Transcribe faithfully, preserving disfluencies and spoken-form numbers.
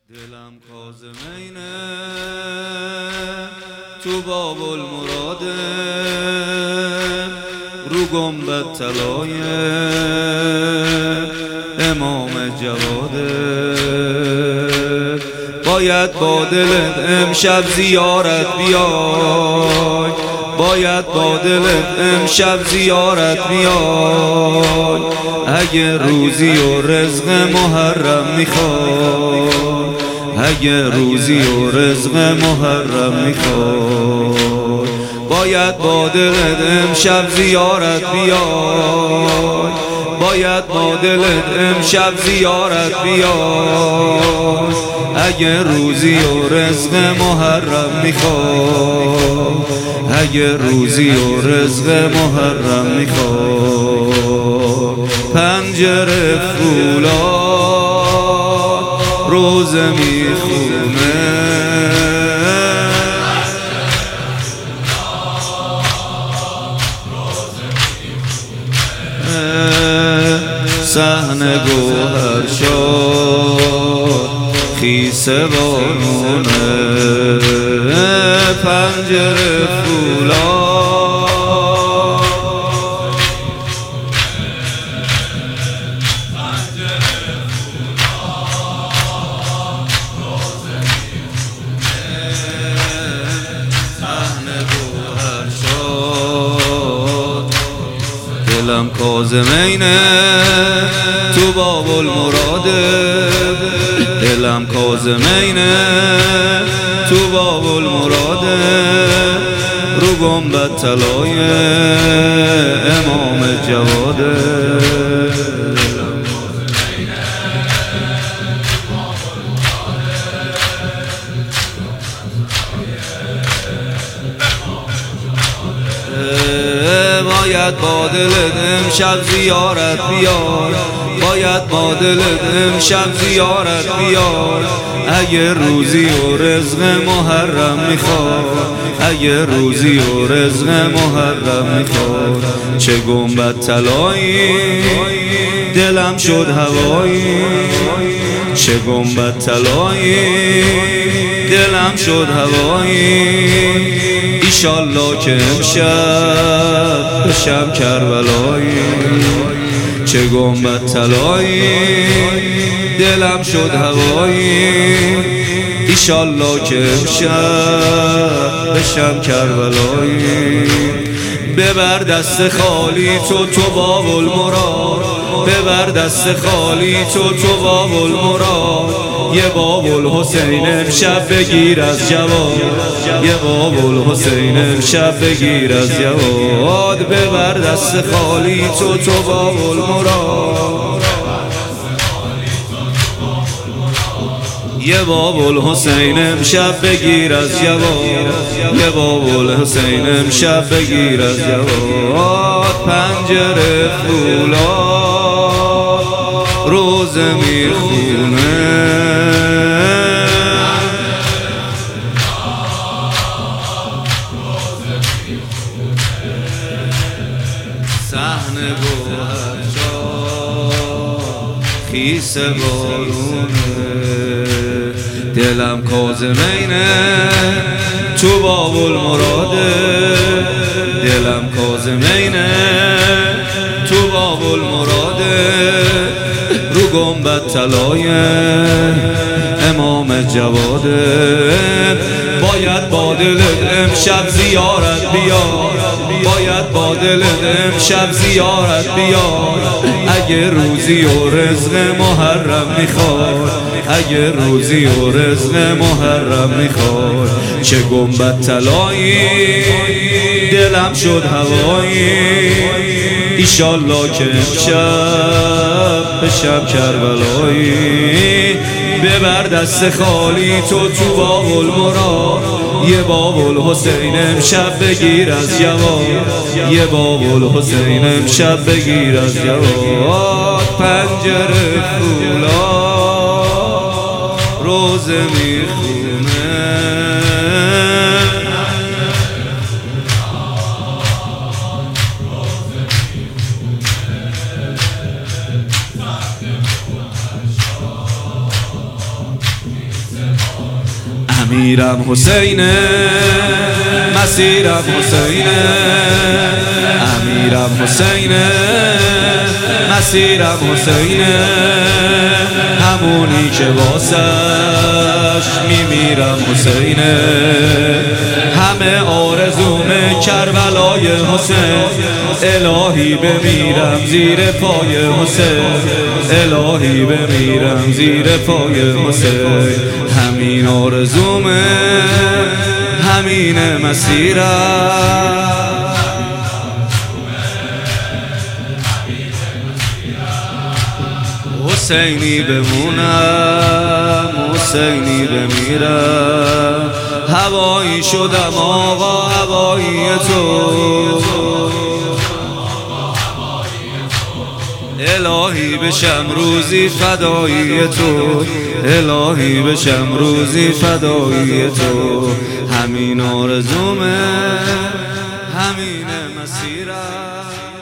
دلم کاظمینه تو باب المراده رو گنبد طلای امام جواده. باید با دلت امشب زیارت بیای، باید با دلت امشب زیارت بیای. اگه روزی و رزق محرم میخوای، اگه روزی و رزق محرم میخوای، باید با دلت امشب زیارت بیای، باید با دلت امشب زیارت بیای. اگه روزی و رزق محرم میخوای، اگه روزی و رزق محرم میخوای. پنجره فولاد روزه میخونه، صحنه گوهر شد خیسه بارونه. پنجره فولاد صحنه گوهر شد. دلم کاظمینه تو باب المراده، دلم کاظمینه تو باب المراده رو گنبد طلای امام جواده. باید با دلت امشب زیارت بیار، باید با دلت امشب زیارت بیار. اگه روزی و رزق محرم میخواد، اگه روزی و رزق محرم میخواد. چه گنبد طلایی دلم شد هوایی، چه گنبد طلایی دلم شد هوایی. ایشالله که امشب بشم کربلایی، چه گنبد طلایی دلم شد هوایی. ایشالله که امشب بشم کربلایی. ببر دست خالی تو تو باب المراد، ببر دست خالی تو تو باب المراد. یه باب الحسین امشب بگیر از جواد، یه باب الحسین امشب بگیر از جواد. ببر دست خالی تو تو باب المراد، یه باب الحسین امشب بگیر از جواد، یه باب الحسین امشب بگیر از جواد. پنجره فولاد روزه میخونه، صحنه گوهر شد خیسه بارونه. دلم کاظمینه تو باب المراده، دلم کاظمینه تو باب المراده رو گنبد طلای امام جواده. باید با دلت امشب زیارت بیار، باید با دلت امشب زیارت بیار. اگه روزی و رزق محرم میخواد، اگه روزی و رزق محرم میخواد. چه گنبد طلایی دلم شد هوایی. ایشالله که امشب بشم کربلایی. ببر دست خالی تو تو باب المراد، یه باب الحسین امشب بگیر از جواد، یه باب الحسین امشب بگیر از جواد. پنجره فولاد روزه میخونه، امیرم حسینه، مسیرم حسینه. امیرم حسینه، مسیرم حسینه. همونی که واسش میمیرم حسینه. همه آرزوم کربلای حسین، الهی بمیرم زیر پای حسین. الهی بمیرم زیر پای حسین. همین آرزومه، همین مسیرم. حسینی بمونم، حسینی بمیرم. هوایی شدم آقا، هوایی تو. الهی بشم روزی فدایی تو، الهی بشم روزی فدایی تو. همین آرزومه، همین مسیرم.